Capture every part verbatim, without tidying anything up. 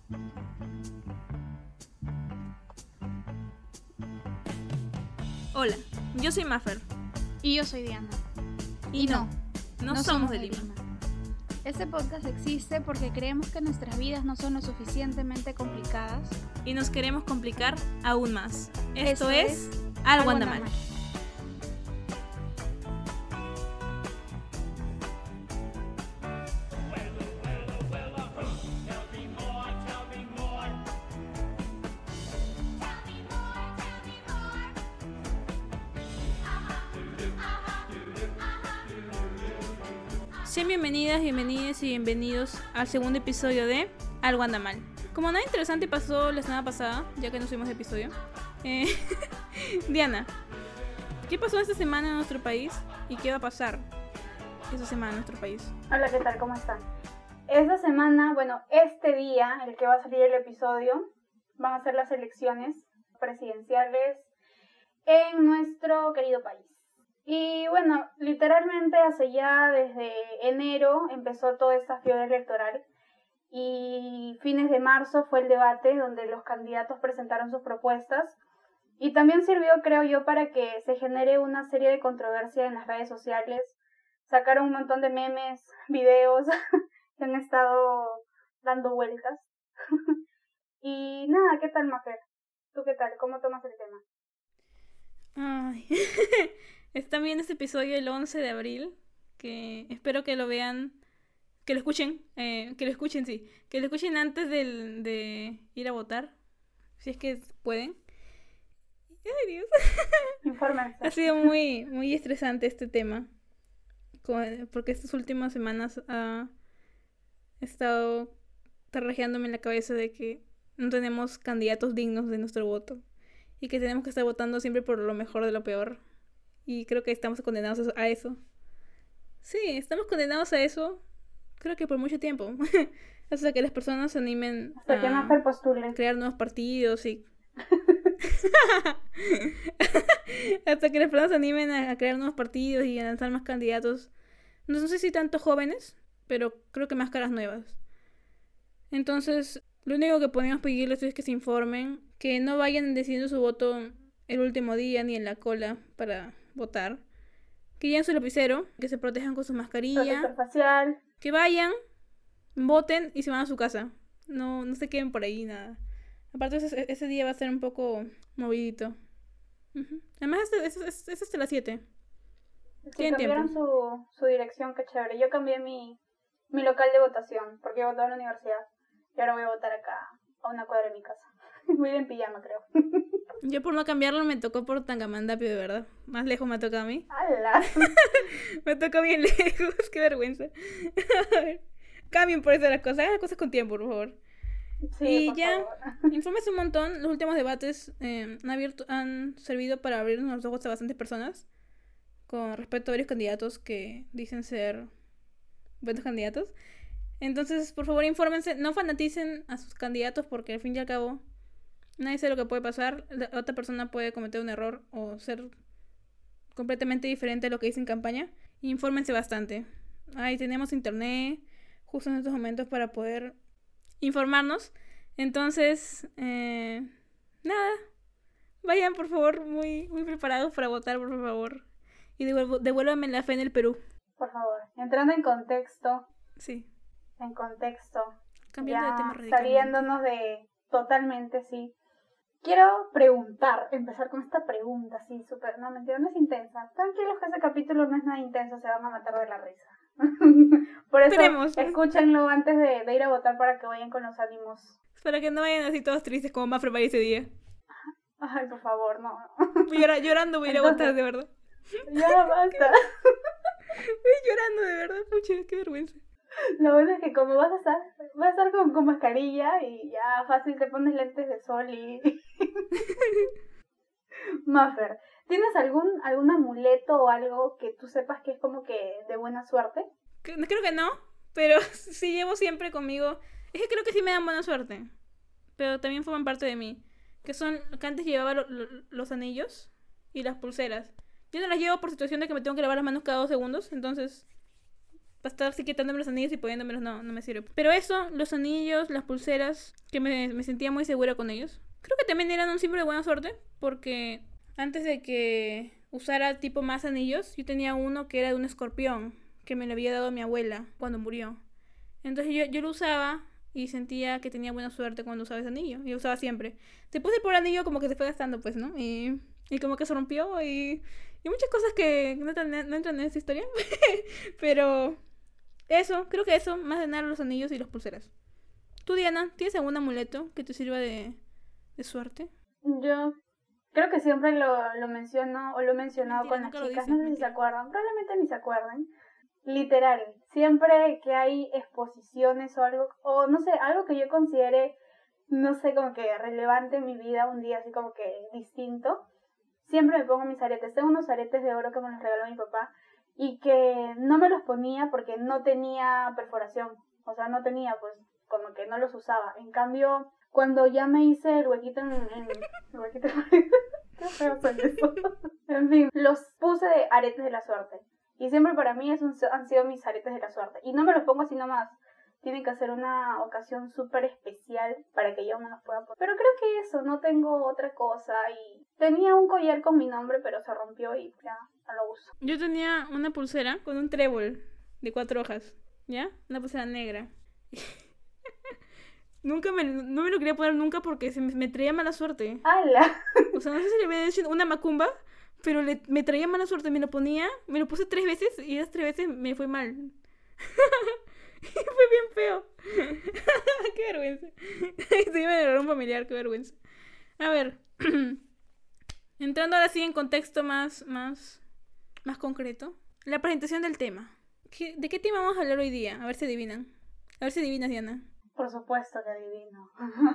Hola, yo soy Mafer. Y yo soy Diana. Y, y no, no, no, no somos de Lima. Lima. Este podcast existe porque creemos que nuestras vidas no son lo suficientemente complicadas. Y nos queremos complicar aún más. Esto Eso es, es Algo anda mal. Sean bienvenidas, bienvenidos y bienvenidos al segundo episodio de Algo anda mal. Como nada interesante pasó la semana pasada, ya que no subimos episodio, eh, Diana, ¿qué pasó esta semana en nuestro país y qué va a pasar esta semana en nuestro país? Hola, ¿qué tal? ¿Cómo están? Esta semana, bueno, este día, el que va a salir el episodio, van a ser las elecciones presidenciales en nuestro querido país. Y bueno, literalmente hace ya desde enero empezó toda esta fiebre electoral y fines de marzo fue el debate donde los candidatos presentaron sus propuestas y también sirvió, creo yo, para que se genere una serie de controversia en las redes sociales. Sacaron un montón de memes, videos que han estado dando vueltas. Y nada, ¿qué tal, Mafer? ¿Tú qué tal? ¿Cómo tomas el tema? Ay... Están viendo este episodio el once de abril, que espero que lo vean, que lo escuchen, eh, que lo escuchen, sí, que lo escuchen antes del, de ir a votar, si es que pueden. Ay, Dios. Infórmense. Ha sido muy, muy estresante este tema, porque estas últimas semanas ha estado tarrajeándome en la cabeza de que no tenemos candidatos dignos de nuestro voto y que tenemos que estar votando siempre por lo mejor de lo peor. Y creo que estamos condenados a eso. Sí, estamos condenados a eso. Creo que por mucho tiempo. Hasta que las personas se animen Hasta que a Mafer postule. crear nuevos partidos y... Hasta que las personas se animen a crear nuevos partidos y a lanzar más candidatos. No sé si tanto jóvenes, pero creo que más caras nuevas. Entonces, lo único que podemos pedirles es que se informen, que no vayan decidiendo su voto el último día ni en la cola para votar, que lleven su lapicero, que se protejan con su mascarilla, protector facial, que vayan, voten y se van a su casa, no, no se queden por ahí, nada. Aparte ese, ese día va a ser un poco movidito. Uh-huh. Además es, es, es, es hasta las siete. Sí, cambiaron su, su dirección, qué chévere. Yo cambié mi, mi local de votación, porque yo votaba en la universidad y ahora voy a votar acá, a una cuadra de mi casa. Voy en pijama, creo. Yo por no cambiarlo me tocó por Tangamandapio, de verdad. Más lejos me toca a mí. ¡Hala! Me tocó bien lejos, qué vergüenza. A ver, cambien por eso las cosas, hagan las cosas con tiempo, por favor. Sí, y por ya, favor. infórmense un montón. Los últimos debates eh, han, abierto, han servido para abrirnos los ojos a bastantes personas con respecto a varios candidatos que dicen ser buenos candidatos. Entonces, por favor, infórmense, no fanaticen a sus candidatos porque al fin y al cabo nadie sabe lo que puede pasar. La otra persona puede cometer un error o ser completamente diferente a lo que dice en campaña. Infórmense bastante. Ahí tenemos internet justo en estos momentos para poder informarnos. Entonces, eh, nada, vayan por favor muy, muy preparados para votar, por favor. Y devuelvo, devuélvanme la fe en el Perú. Por favor, entrando en contexto. Sí. En contexto. Cambiando ya de tema radicalmente. Saliéndonos de totalmente, sí. Quiero preguntar, empezar con esta pregunta, sí, súper, no, mentira, no es intensa. Tranquilos que ese capítulo no es nada intenso, se van a matar de la risa. Por eso, Esperemos. Escúchenlo antes de, de ir a votar para que vayan con los ánimos. Para que no vayan así todos tristes como Mafre para ese día. Ay, por favor, no. Llora, llorando voy a ir a votar, de verdad. Ya basta. Voy llorando, de verdad, pucha, qué vergüenza. Lo bueno es que como vas a estar, vas a estar con, con mascarilla y ya fácil te pones lentes de sol y... Mafer, ¿tienes algún, algún amuleto o algo que tú sepas que es como que de buena suerte? Creo que no, pero sí llevo siempre conmigo. Es que creo que sí me dan buena suerte, pero también forman parte de mí. Que son, que antes llevaba lo, lo, los anillos y las pulseras. Yo no las llevo por situación de que me tengo que lavar las manos cada dos segundos, entonces para estar así quitándome los anillos y poniéndomelos, no, no me sirve. Pero eso, los anillos, las pulseras, que me, me sentía muy segura con ellos. Creo que también eran un símbolo de buena suerte, porque antes de que usara tipo más anillos, yo tenía uno que era de un escorpión, que me lo había dado mi abuela cuando murió. Entonces yo, yo lo usaba y sentía que tenía buena suerte cuando usaba ese anillo. Y lo usaba siempre. Después el pobre anillo como que se fue gastando, pues, ¿no? Y, y como que se rompió y, y muchas cosas que no entran, no entran en esta historia. Pero eso, creo que eso, más de nada los anillos y las pulseras. ¿Tú, Diana, tienes algún amuleto que te sirva de, de suerte? Yo creo que siempre lo, lo menciono o lo he mencionado Mentira, con nunca las lo chicas, dices, no sé si se mentira. acuerdan, probablemente ni se acuerdan. Literal, siempre que hay exposiciones o algo, o no sé, algo que yo considere, no sé, como que relevante en mi vida, un día así como que distinto, siempre me pongo mis aretes. Tengo unos aretes de oro que me los regaló mi papá y que no me los ponía porque no tenía perforación, o sea, no tenía, pues, como que no los usaba. En cambio, cuando ya me hice el huequito en... en el huequito en... Qué feo son eso. En fin, los puse de aretes de la suerte. Y siempre para mí esos han sido mis aretes de la suerte. Y no me los pongo así nomás. Tienen que hacer una ocasión súper especial para que yo me los pueda poner. Pero creo que eso, no tengo otra cosa. Y tenía un collar con mi nombre, pero se rompió y ya no lo uso. Yo tenía una pulsera con un trébol de cuatro hojas, ¿ya? Una pulsera negra. Nunca me, no me lo quería poner nunca porque se me, me traía mala suerte. ¡Hala! O sea, no sé si le había dicho una macumba, pero le, me traía mala suerte. Me lo ponía, me lo puse tres veces y esas tres veces me fue mal. Fue bien feo. Qué vergüenza. Estoy en el error familiar, qué vergüenza. A ver. Entrando ahora sí en contexto más, más, más concreto. La presentación del tema. ¿Qué, ¿De qué tema vamos a hablar hoy día? A ver si adivinan. A ver si adivinas, Diana. Por supuesto que adivino.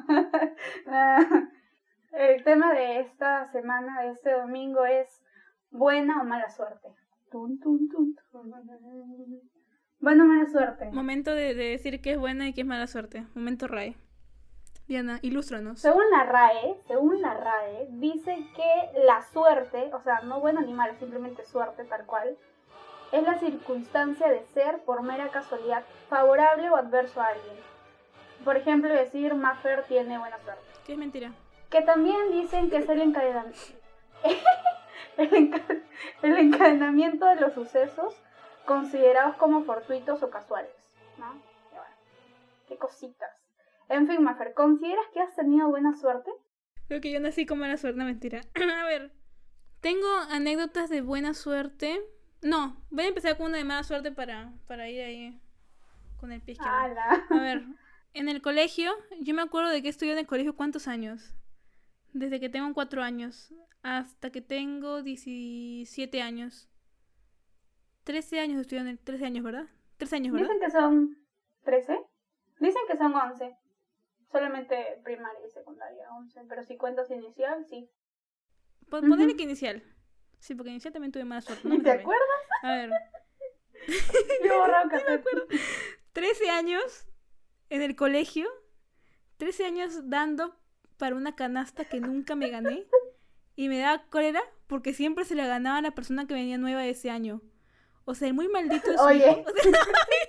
El tema de esta semana, de este domingo, es buena o mala suerte. Tun, tun, tun, tun. Buena o mala suerte. Momento de, de decir que es buena y que es mala suerte. Momento R A E. Diana, ilústranos. Según la R A E, según la R A E, dice que la suerte, o sea, no buena ni mala, simplemente suerte tal cual, es la circunstancia de ser, por mera casualidad, favorable o adverso a alguien. Por ejemplo, decir Maffer tiene buena suerte. Que es mentira. Que también dicen que es el encadenamiento. el, enca- el encadenamiento de los sucesos considerados como fortuitos o casuales, ¿no? Y bueno, qué cositas. En fin, Maffer, ¿consideras que has tenido buena suerte? Creo que yo nací con mala suerte, no, mentira. A ver, tengo anécdotas de buena suerte. No, voy a empezar con una de mala suerte para, para ir ahí con el pie izquierdo. ¡Hala! A ver, en el colegio, yo me acuerdo de que estudié en el colegio cuántos años. Desde que tengo cuatro años hasta que tengo diecisiete años. trece años estudié en el... trece años, ¿verdad? trece años, ¿verdad? Dicen que son trece. Dicen que son once. Solamente primaria y secundaria, once. Pero si cuentas inicial, sí. Po- Ujú. Ponele que inicial. Sí, porque inicial también tuve mala suerte. No me ¿Te salvé. acuerdas? A ver, Yo he borrado cassette. trece años en el colegio. trece años dando para una canasta que nunca me gané. Y me daba cólera porque siempre se la ganaba a la persona que venía nueva ese año. O sea, el muy maldito de su Oye. hijo. O sea,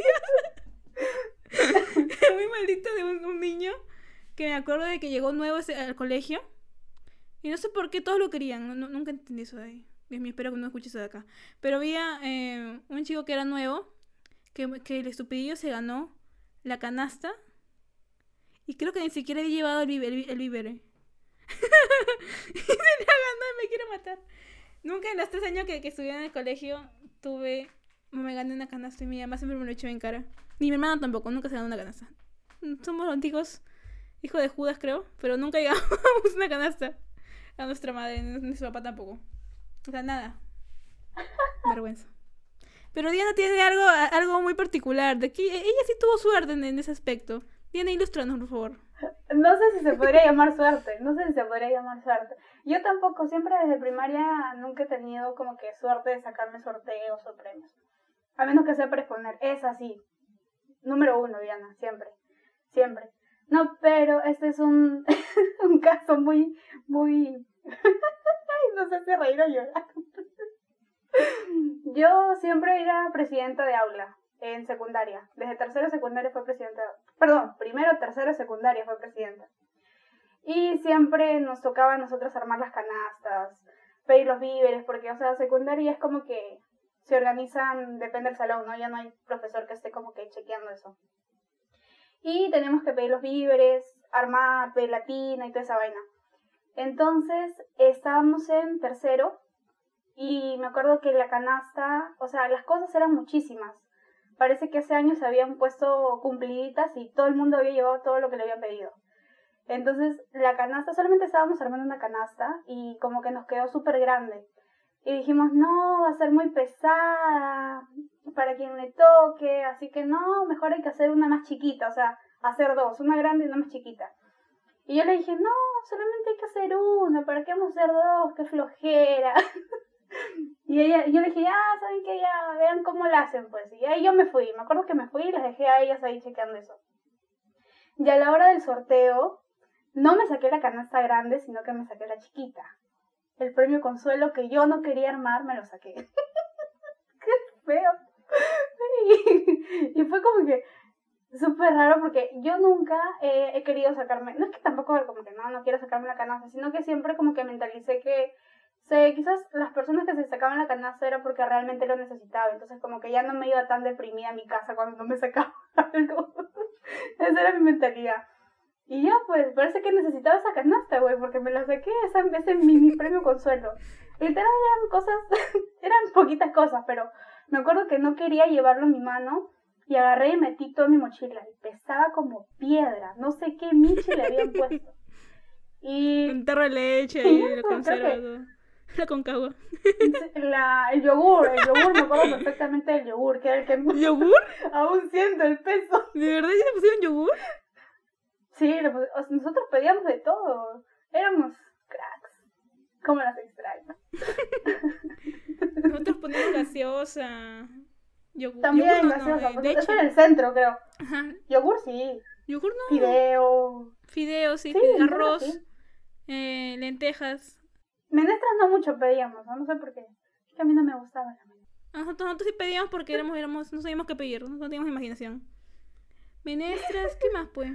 el muy maldito de un, un niño que me acuerdo de que llegó nuevo ese- al colegio. Y no sé por qué todos lo querían. No- no- nunca entendí eso de ahí. Dios mío, espero que no escuches eso de acá. Pero había eh, un chico que era nuevo, que, que el estupidillo se ganó la canasta. Y creo que ni siquiera había llevado el, vive- el, el vívere. Y se la ganó y me quiere matar. Nunca en los tres años que, que estudié en el colegio tuve... Me gané una canasta y mi mamá siempre me lo echó en cara. Ni mi hermano tampoco, nunca se ganó una canasta. Somos los antiguos hijos de Judas, creo. Pero nunca llegamos una canasta a nuestra madre, ni su papá tampoco. O sea, nada. Vergüenza. Pero Diana tiene algo, algo muy particular. De que ella sí tuvo suerte en, en ese aspecto. Diana, ilústranos, por favor. No sé si se podría llamar suerte, no sé si se podría llamar suerte. Yo tampoco, siempre desde primaria nunca he tenido como que suerte de sacarme sorteos o premios. A menos que sea para exponer, es así. Número uno, Diana, siempre, siempre. No, pero este es un, un caso muy, muy... Ay, no sé si reír o llorar. Yo siempre era presidenta de aula. en secundaria. Desde tercero de secundaria fue presidenta. Perdón, primero, tercero de secundaria fue presidenta. Y siempre nos tocaba a nosotros armar las canastas, pedir los víveres, porque, o sea, secundaria es como que se organizan, depende del salón, ¿no? Ya no hay profesor que esté como que chequeando eso. Y tenemos que pedir los víveres, armar, pedir la tina y toda esa vaina. Entonces, estábamos en tercero y me acuerdo que la canasta, o sea, las cosas eran muchísimas. Parece que ese año se habían puesto cumpliditas y todo el mundo había llevado todo lo que le habían pedido. Entonces, la canasta, solamente estábamos armando una canasta y como que nos quedó súper grande. Y dijimos, no, va a ser muy pesada para quien le toque, así que no, mejor hay que hacer una más chiquita, o sea, hacer dos, una grande y una más chiquita. Y yo le dije, no, solamente hay que hacer una, ¿para qué vamos a hacer dos? ¡Qué flojera! Y ella, yo le dije, ya, ¿saben qué? Ya, vean cómo la hacen, pues. Y ahí yo me fui, me acuerdo que me fui y les dejé a ellas ahí chequeando eso. Y a la hora del sorteo, no me saqué la canasta grande, sino que me saqué la chiquita. El premio consuelo que yo no quería armar, me lo saqué. ¡Qué feo! Y, y fue como que súper raro porque yo nunca eh, he querido sacarme, no es que tampoco como que no, no quiero sacarme la canasta, sino que siempre como que mentalicé que sé, quizás las personas que se sacaban la canasta era porque realmente lo necesitaba, entonces como que ya no me iba tan deprimida a mi casa cuando no me sacaba algo. Esa era mi mentalidad. Y ya, pues, parece que necesitaba esa canasta, güey, porque me la saqué, esa, ese mini premio consuelo. Literal eran cosas, eran poquitas cosas, pero me acuerdo que no quería llevarlo en mi mano y agarré y metí toda mi mochila. Y pesaba como piedra, no sé qué michi le habían puesto. Y... un tarro de leche y y la conserva, que... la concagua. La, el yogur, el yogur, me acuerdo perfectamente del yogur, que era el que... ¿Yogur? Aún siento el peso. ¿De verdad ya te pusieron yogur? Sí, nosotros pedíamos de todo. Éramos cracks. ¿Cómo las extraño? Nosotros poníamos gaseosa. Yogur. También yogur no, gaseosa. no, Pues eso en el centro, creo. Ajá. Yogur sí. Yogur no. Fideo. Fideos, sí. Sí, Fide- arroz. sí. Eh, lentejas. Menestras no mucho pedíamos, ¿no? No sé por qué. Es que a mí no me gustaba la menestra. Nosotros, nosotros sí pedíamos porque éramos, éramos, no sabíamos qué pedir. No teníamos imaginación. Menestras, ¿qué más, pues?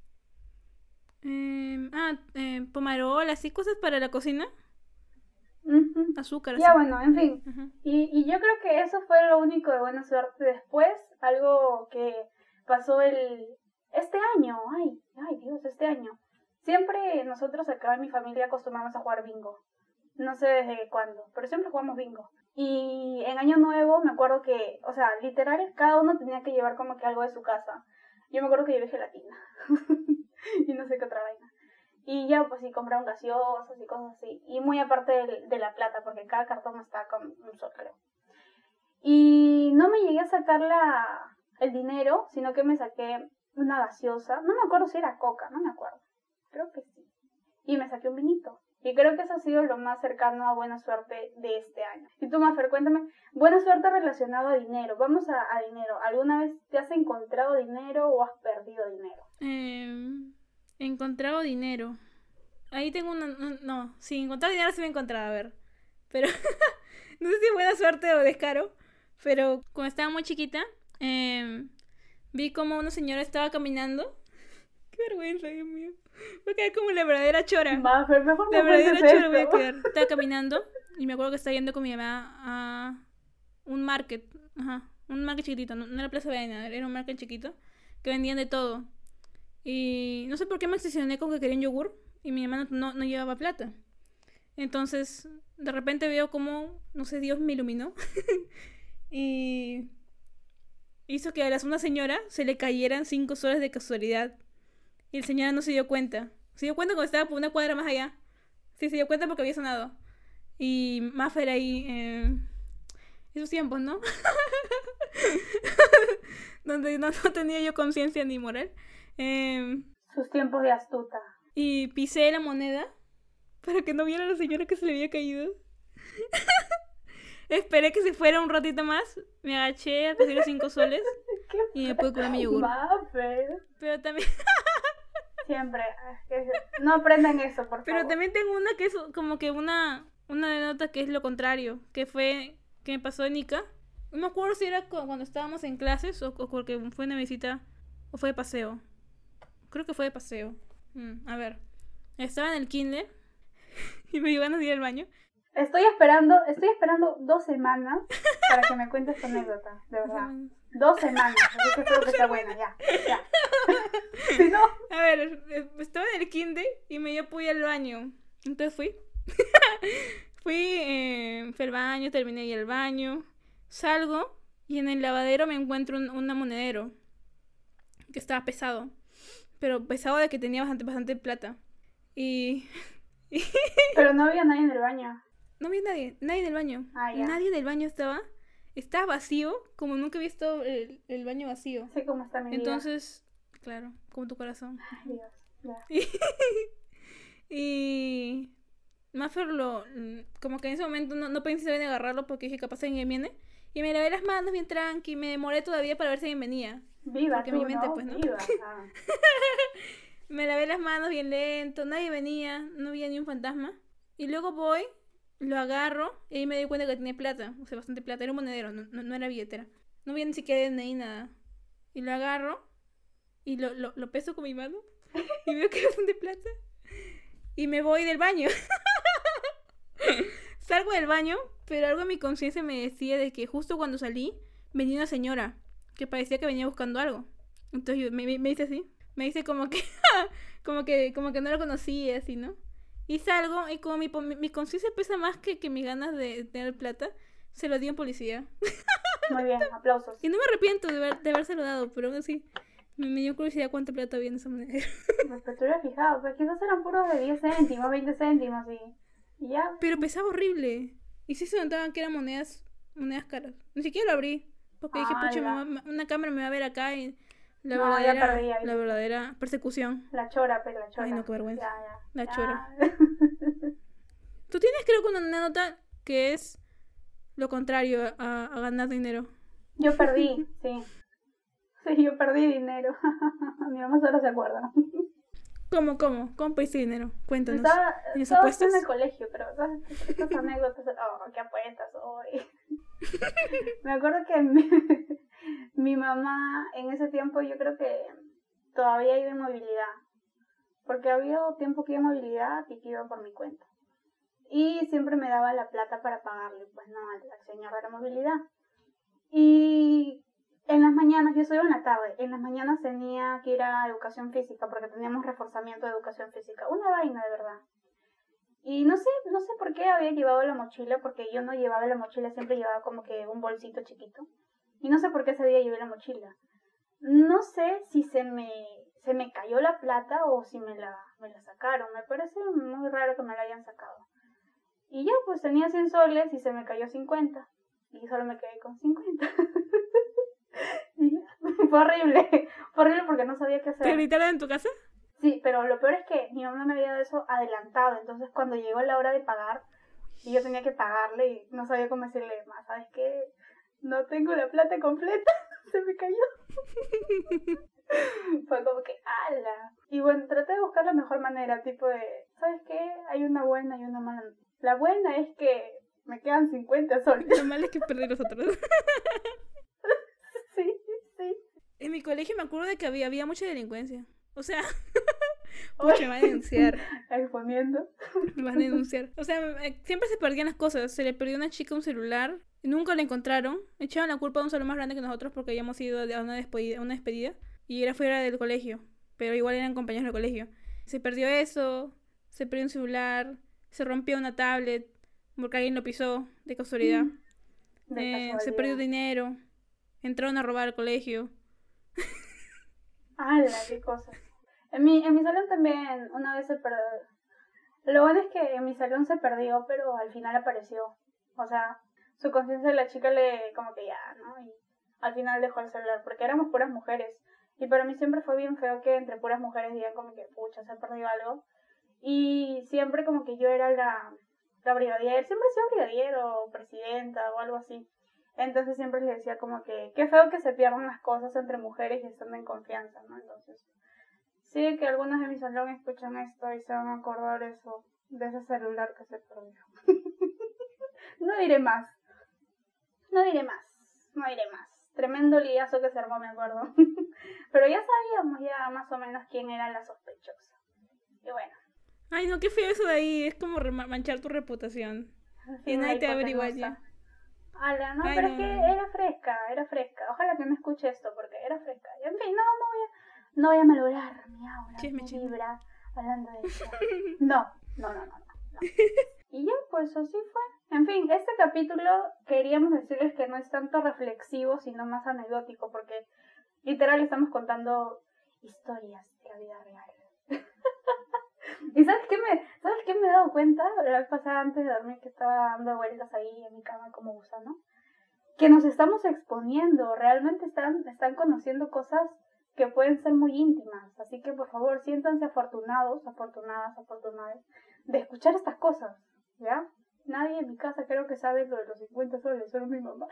Eh, ah, eh, pomarol, así, cosas para la cocina. Uh-huh. Azúcar, Ya, así. bueno, en fin. Uh-huh. Y, y yo creo que eso fue lo único de buena suerte. Después, algo que pasó el este año. Ay, ay, Dios, este año. Siempre nosotros acá en mi familia acostumbramos a jugar bingo. No sé desde cuándo, pero siempre jugamos bingo. Y en Año Nuevo me acuerdo que, o sea, literal, cada uno tenía que llevar como que algo de su casa. Yo me acuerdo que llevé gelatina. Y no sé qué otra vaina. Y ya, pues sí, compraron gaseosas y cosas así. Y muy aparte de, de la plata, porque cada cartón está con un sol, creo. Y no me llegué a sacar la, el dinero, sino que me saqué una gaseosa. No me acuerdo si era coca, no me acuerdo. Creo que sí. Y me saqué un vinito. Y creo que eso ha sido lo más cercano a buena suerte de este año. Y tú, Mafer, cuéntame, buena suerte relacionado a dinero. Vamos a, a dinero. ¿Alguna vez te has encontrado dinero o has perdido dinero? Eh, he encontrado dinero. Ahí tengo una... No, no, sí, encontrar dinero sí me he encontrado, a ver. Pero no sé si es buena suerte o descaro. Pero cuando estaba muy chiquita, eh, vi como una señora estaba caminando. Qué vergüenza, Dios mío. Voy a quedar como la verdadera chora. Mafer, mejor no La verdadera cuentes chora voy a esto. quedar. Estaba caminando y me acuerdo que estaba yendo con mi mamá a un market. Ajá, un market chiquitito. No, no era Plaza Baena, era un market chiquito que vendían de todo. Y no sé por qué me obsesioné con que quería un yogur y mi mamá no, no llevaba plata. Entonces, de repente veo como, no sé, Dios me iluminó. Y hizo que a la una señora se le cayeran cinco soles de casualidad. Y el señor no se dio cuenta. Se dio cuenta cuando estaba por una cuadra más allá. Sí, se dio cuenta porque había sonado. Y Mafer ahí... Eh, esos tiempos, ¿no? Donde no, no tenía yo conciencia ni moral. Eh, Sus tiempos de astuta. y pisé la moneda para que no viera a la señora que se le había caído. Esperé que se fuera un ratito más. Me agaché a coger los cinco soles ¿Qué y me pude comer mi yogur. Mafer. Pero también... Siempre. Es que no aprendan eso, por Pero favor. también tengo una que es como que una una nota que es lo contrario, que fue que me pasó en Ica, No me acuerdo si era cu- cuando estábamos en clases o, o porque fue una visita o fue de paseo. Creo que fue de paseo. Mm, a ver. Estaba en el kinder y me dio ganas de ir al baño. Estoy esperando, estoy esperando dos semanas para que me cuentes tu anécdota, de verdad. Dos semanas, así que espero que sea buena, ya, ya. Si no... A ver, eh, estaba en el kinder y me dio por ir al baño. Entonces fui. fui, eh, fui al baño, terminé de ir al baño. Salgo y en el lavadero me encuentro un, un monedero que estaba pesado. Pero pesado de que tenía bastante, bastante plata. Y... Pero no había nadie en el baño. No había nadie, nadie del baño. Ah, ya. Nadie del baño estaba. Estaba vacío, como nunca he visto el, el baño vacío. Sé cómo está mi Entonces, vida. Claro, como tu corazón. Ay, Dios, ya. Y Maffer lo, como que en ese momento no, no pensé en agarrarlo porque dije capaz alguien viene. Y me lavé las manos bien tranqui, me demoré todavía para ver si alguien venía. Viva porque tú, mi mente, ¿no? pues, ¿no? Viva. Ah. Me lavé las manos bien lento, nadie venía, no había ni un fantasma. Y luego voy, lo agarro y ahí me di cuenta que tenía plata, o sea, bastante plata, era un monedero, no, no, no era billetera. No había ni siquiera D N I, nada. Y lo agarro y lo, lo, lo peso con mi mano y veo que era bastante plata. Y me voy del baño. Salgo del baño, pero algo en mi conciencia me decía de que justo cuando salí venía una señora que parecía que venía buscando algo. Entonces yo, me, me, me dice así, me dice como que, como que, como que no lo conocía, así, ¿no? Y salgo y como mi, mi, mi conciencia pesa más que, que mis ganas de tener plata, se lo di a un policía. Muy bien, aplausos. Y no me arrepiento de, haber, de habérselo dado, pero aún así me, me dio curiosidad cuánta plata había en esa moneda. Pues te hubiera fijado, pues quizás eran puros de diez céntimos, veinte céntimos y, y ya. Pero pesaba horrible. Y sí se notaban que eran monedas, monedas caras. Ni siquiera lo abrí. Porque dije, Ah, pucha, me ya. va- una cámara me va a ver acá y la No, ya verdadera, perdí ahí. la verdadera persecución. La chora, pero la chora. Ay, no, qué vergüenza. Ya, ya. La Ya. chora. Tú tienes, creo que una anécdota que es lo contrario a, a ganar dinero. Yo perdí, sí. Sí, yo perdí dinero. Mi mamá solo se acuerda. ¿Cómo, cómo? ¿Cómo pediste dinero? Cuéntanos. Estaba, ¿Tienes estaba apuestas? en el colegio, pero todas estas, estas anécdotas, oh, qué apuestas hoy. Me acuerdo que mi, mi mamá en ese tiempo yo creo que todavía iba en movilidad, porque había tiempo que iba en movilidad y que iba por mi cuenta. Y siempre me daba la plata para pagarle, pues no, al, al señor de la movilidad. Y en las mañanas, yo soy en la tarde, en las mañanas tenía que ir a educación física porque teníamos reforzamiento de educación física. Una vaina, de verdad. Y no sé, no sé por qué había llevado la mochila, porque yo no llevaba la mochila, siempre llevaba como que un bolsito chiquito. Y no sé por qué ese día llevé la mochila. No sé si se me, se me cayó la plata o si me la, me la sacaron. Me parece muy raro que me la hayan sacado. Y ya, pues tenía cien soles y se me cayó cincuenta. Y solo me quedé con cincuenta. Y fue horrible. Fue horrible porque no sabía qué hacer. ¿Te gritaron en tu casa? Sí, pero lo peor es que mi mamá me había dado eso adelantado. Entonces cuando llegó la hora de pagar, y yo tenía que pagarle y no sabía cómo decirle más. ¿Sabes qué? No tengo la plata completa. Se me cayó. Fue como que, ¡ala! Y bueno, traté de buscar la mejor manera, tipo de, ¿sabes qué? Hay una buena y una mala. La buena es que me quedan cincuenta soles. Lo malo es que perdí los otros. Sí, sí. En mi colegio me acuerdo de que había, había mucha delincuencia. O sea, pucha, me van a denunciar. Exponiendo. Me van a denunciar. O sea, eh, siempre se perdían las cosas. Se le perdió a una chica un celular. Nunca lo encontraron. Echaban la culpa a un salón más grande que nosotros porque habíamos ido a una despedida, a una despedida. Y era fuera del colegio. Pero igual eran compañeros del colegio. Se perdió eso. Se perdió un celular. Se rompió una tablet. Porque alguien lo pisó de casualidad. De Eh, casualidad. se perdió dinero. Entraron a robar al colegio. ¡Hala! ¡Qué cosas! En mi, en mi salón también una vez se perdió. Lo bueno es que en mi salón se perdió, pero al final apareció. O sea, su conciencia de la chica le como que ya, ¿no? Y al final dejó el celular, porque éramos puras mujeres. Y para mí siempre fue bien feo que entre puras mujeres digan como que, pucha, se perdió algo. Y siempre como que yo era la, la brigadier, siempre he sido brigadier o presidenta o algo así. Entonces siempre les decía como que, qué feo que se pierdan las cosas entre mujeres y están en confianza, ¿no? Entonces, sí que algunos de mi salón escuchan esto y se van a acordar eso, de ese celular que se perdió. No diré más. No diré más. no diré más. Tremendo liazo que se armó, me acuerdo. Pero ya sabíamos ya más o menos quién era la sospechosa. Y bueno. Ay, no, qué feo eso de ahí. Es como re- manchar tu reputación. Sí, Y nadie te va a una averiguar hipotenusa. ya. Ala, no, Ay, pero no, es que no. era fresca, era fresca. Ojalá que no escuche esto porque era fresca. Y en fin, no, no voy a, no voy a malograr mi aura, Chisme, mi chisme. vibra hablando de eso. No, no, no, no, no. no. Y ya, pues así fue. En fin, este capítulo queríamos decirles que no es tanto reflexivo, sino más anecdótico, porque literal estamos contando historias de la vida real. ¿Y sabes qué me, sabes qué me he dado cuenta la vez pasada antes de dormir, que estaba dando vueltas ahí en mi cama como gusano? Que nos estamos exponiendo, realmente están, están conociendo cosas que pueden ser muy íntimas. Así que por favor, siéntanse afortunados, afortunadas, afortunadas de escuchar estas cosas, ¿ya? Nadie en mi casa creo que sabe lo de los cincuenta soles, solo mi mamá.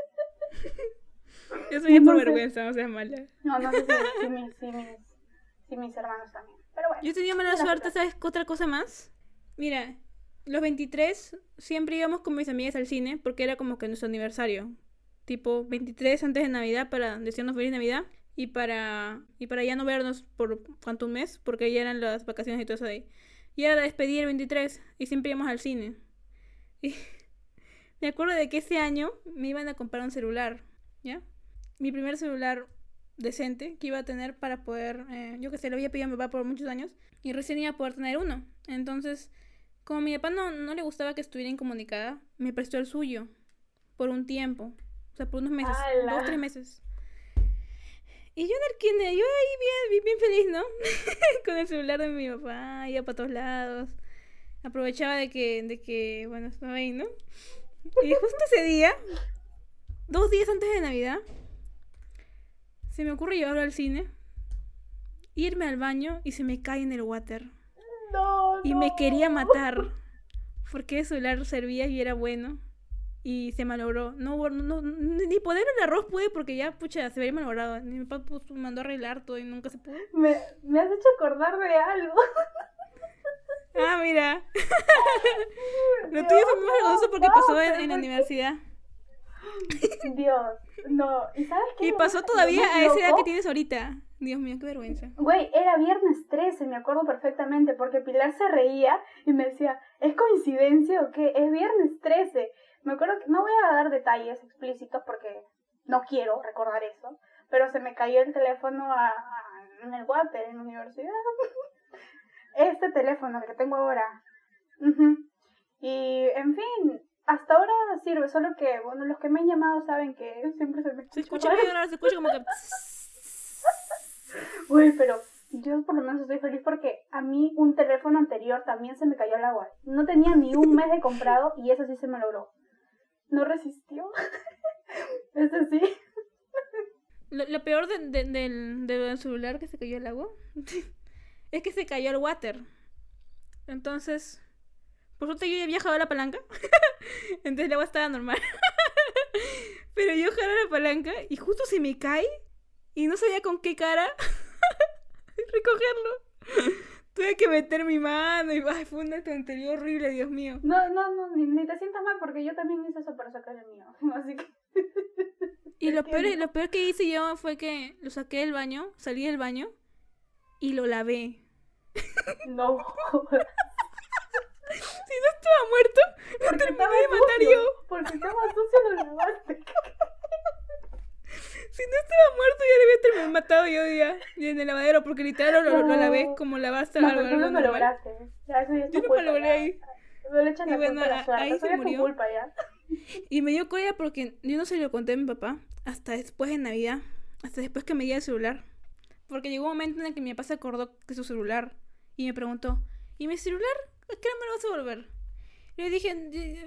Eso ya es por No sé. vergüenza, no seas mala. No, no sé si, si, mis, si, mis, si mis hermanos también. Pero bueno. Yo tenía mala era suerte, otra. ¿sabes qué otra cosa más? Mira, los veintitrés siempre íbamos con mis amigas al cine porque era como que nuestro aniversario. Tipo veintitrés antes de Navidad para decirnos feliz Navidad y para y para ya no vernos por cuánto un mes porque ya eran las vacaciones y todo eso de ahí. Y era la despedida el veintitrés y siempre íbamos al cine. Y me acuerdo de que ese año me iban a comprar un celular, ¿ya? Mi primer celular decente que iba a tener para poder, eh, yo que sé, lo había pedido a mi papá por muchos años y recién iba a poder tener uno. Entonces, como a mi papá no, no le gustaba que estuviera incomunicada, me prestó el suyo por un tiempo, o sea, por unos meses, ¡Hala! dos, tres meses. Y yo en el kinder, yo ahí bien, bien feliz, ¿no? Con el celular de mi papá, iba para todos lados. Aprovechaba de que, de que, bueno, estaba ahí, ¿no? Y justo ese día, dos días antes de Navidad, se me ocurre llevarlo al cine, irme al baño y se me cae en el water. No, Y no. me quería matar porque el celular servía y era bueno. Y se malogró. No, hubo- no, no, ni poner el arroz pude porque ya, pucha, se había malogrado. Mi papá pues, mandó a arreglar todo y nunca se pudo. Me, me has hecho acordar de algo. Ah, mira. Lo Dios, tuyo fue muy vergonzoso porque no, pasó en, pero en la ¿por universidad. qué? Dios, no. ¿Y sabes qué? Y Lo pasó más- todavía lo más a esa edad loco, que tienes ahorita. Dios mío, qué vergüenza. Güey, era viernes trece, me acuerdo perfectamente, porque Pilar se reía y me decía, ¿es coincidencia o qué? Es viernes trece. Me acuerdo que, no voy a dar detalles explícitos porque no quiero recordar eso, pero se me cayó el teléfono a, a- en el water en la universidad. Este teléfono, el que tengo ahora. Ujú. Y, en fin, hasta ahora sirve, solo que, bueno, los que me han llamado saben que siempre se me Se escucha escucha medio raro, se escucha como que... Uy, pero yo por lo menos estoy feliz porque a mí un teléfono anterior también se me cayó al agua. No tenía ni un mes de comprado y eso sí se me logró. No resistió. Ese sí. Lo, lo peor de, de- del, del celular que se cayó al agua es que se cayó al water. Entonces, por suerte yo ya había jalado la palanca. Entonces el agua estaba normal. Pero yo jalo la palanca y justo se me cae y no sabía con qué cara recogerlo. Tuve que meter mi mano y ay, fue una tontería horrible, Dios mío. No, no, no, ni, ni te sientas mal porque yo también hice eso para sacar el mío. Así que... Y lo peor, Entiendo. lo peor que hice yo fue que lo saqué del baño, salí del baño y lo lavé. No. Si no estaba muerto, lo Porque terminé estaba de matar sucio. yo. Porque estaba sucio lo lavaste. Si no estaba muerto, ya le había terminado matado yo ya, ya en el lavadero, porque literal lo, lo, lo lavé como lavaste No, algo, pero tú algo lo normal. lograste. Ya, eso ya es Yo tu lo culpa, malogré ya. ahí. No le echan Y la bueno, culpa a la a- suerte. ahí Eso se ya es tu murió. culpa ya. Y me dio cólera porque yo no se lo conté a mi papá hasta después de Navidad, hasta después que me di el celular. Porque llegó un momento en el que mi papá se acordó de su celular y me preguntó, ¿y mi celular? ¿A qué hora me lo vas a devolver? Y le dije,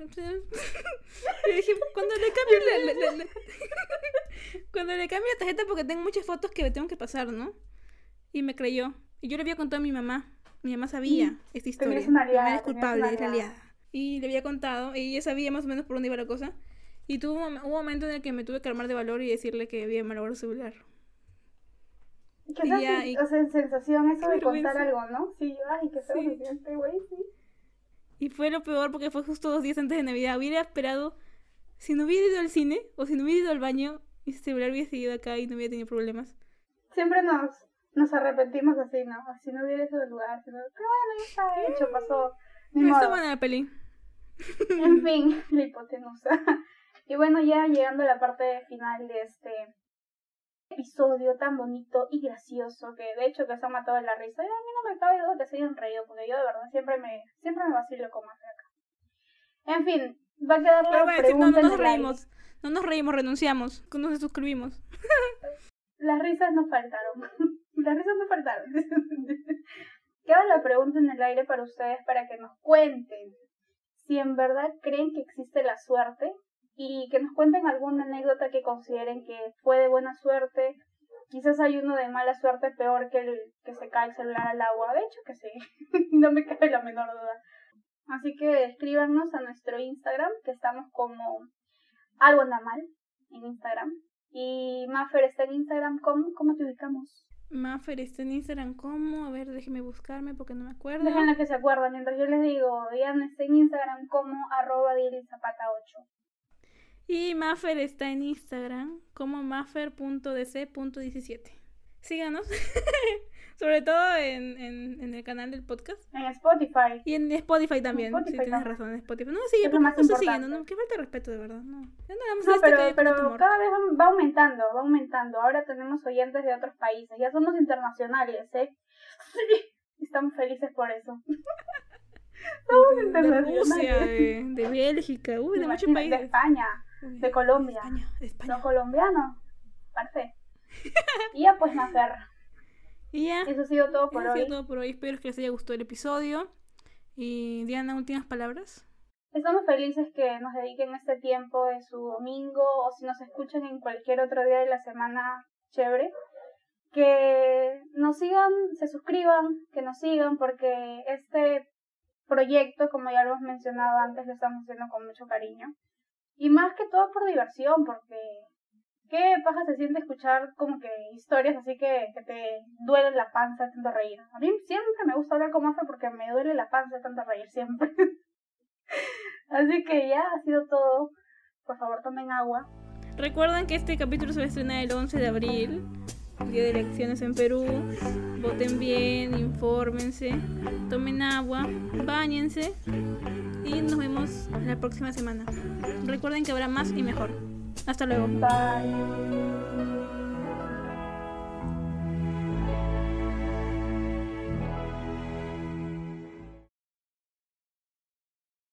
le dije, cuando le cambie la, la- la- la- cuando le cambie la tarjeta porque tengo muchas fotos que tengo que pasar, ¿no? Y me creyó. Y yo le había contado a mi mamá. Mi mamá sabía esta historia. Tenías una Mi mamá aliada, es tenías culpable, una es la aliada. aliada. Y le había contado, y ella sabía más o menos por dónde iba la cosa. Y tuvo un, mom- hubo un momento en el que me tuve que armar de valor y decirle que había malogrado el celular. ¿Qué Y tal ya, si- y- o sea, sensación eso qué de contar vergüenza. algo, ¿no? Sí, ay, qué feo Sí. se siente, güey, sí. Y fue lo peor porque fue justo dos días antes de Navidad. Hubiera esperado si no hubiera ido al cine o si no hubiera ido al baño, mi celular hubiera seguido acá y no hubiera tenido problemas. Siempre nos, nos arrepentimos así, ¿no? Si no hubiera ido al lugar, si no... pero bueno, ya está hecho, pasó. Ni Pero está modo. buena la peli. En fin, la hipotenusa. Y bueno, ya llegando a la parte final de este episodio tan bonito y gracioso, que de hecho que se ha matado de la risa. Y a mí no me cabe duda que se hayan reído, porque yo de verdad siempre me siempre me vacilo con más de acá. En fin, va a quedar la Pero bueno, pregunta no, no en nos el aire. reímos. No nos reímos, renunciamos. No nos suscribimos. Las risas no faltaron. Las risas no faltaron. Queda la pregunta en el aire para ustedes, para que nos cuenten si en verdad creen que existe la suerte y que nos cuenten alguna anécdota que consideren que fue de buena suerte. Quizás hay uno de mala suerte peor que el que se cae el celular al agua. De hecho que sí, no me cabe la menor duda. Así que escríbanos a nuestro Instagram, que estamos como algo anda mal en Instagram. Y Maffer está en Instagram. ¿Cómo, cómo te ubicamos? Maffer está en Instagram, ¿cómo? A ver, déjeme buscarme porque no me acuerdo. Déjenla que se acuerdan. Mientras yo les digo, Diana está en Instagram como arroba Zapata ocho. Y Maffer está en Instagram como maffer punto d c punto diecisiete. Síganos. Sobre todo en, en, en el canal del podcast. En Spotify. Y en Spotify también. En Spotify sí, tienes también. razón, en Spotify. No, sigue, Es ¿por lo qué más no estás importante. siguiendo? No, qué falta de respeto, de verdad. No, ya no hagamos No, esto pero, que hay pero tanto amor. cada vez va aumentando, va aumentando. Ahora tenemos oyentes de otros países. Ya somos internacionales, ¿eh? Sí. Estamos felices por eso. Somos de, de internacionales. Rusia, de, de Bélgica, uy, de muchos Imagínate, países. De España, Uy, de Colombia. De España, de España. Los colombianos. Parfait. Y ya pues, Maffer. Y ya. Eso ha sido todo por Eso ha hoy. sido todo por hoy. Espero que les haya gustado el episodio. Y Diana, últimas palabras. Estamos felices que nos dediquen este tiempo de su domingo o si nos escuchan en cualquier otro día de la semana, chévere. Que nos sigan, se suscriban, que nos sigan porque este proyecto, como ya lo hemos mencionado antes, lo estamos haciendo con mucho cariño. Y más que todo por diversión, porque qué paja se siente escuchar como que historias así que, que te duele la panza de tanto reír. A mí siempre me gusta hablar con Maffer porque me duele la panza de tanto reír, siempre. Así que ya ha sido todo. Por favor, tomen agua. Recuerden que este capítulo se va a estrenar el once de abril, el día de elecciones en Perú. Voten bien, infórmense, tomen agua, báñense y nos vemos la próxima semana. Recuerden que habrá más y mejor. Hasta luego. Bye.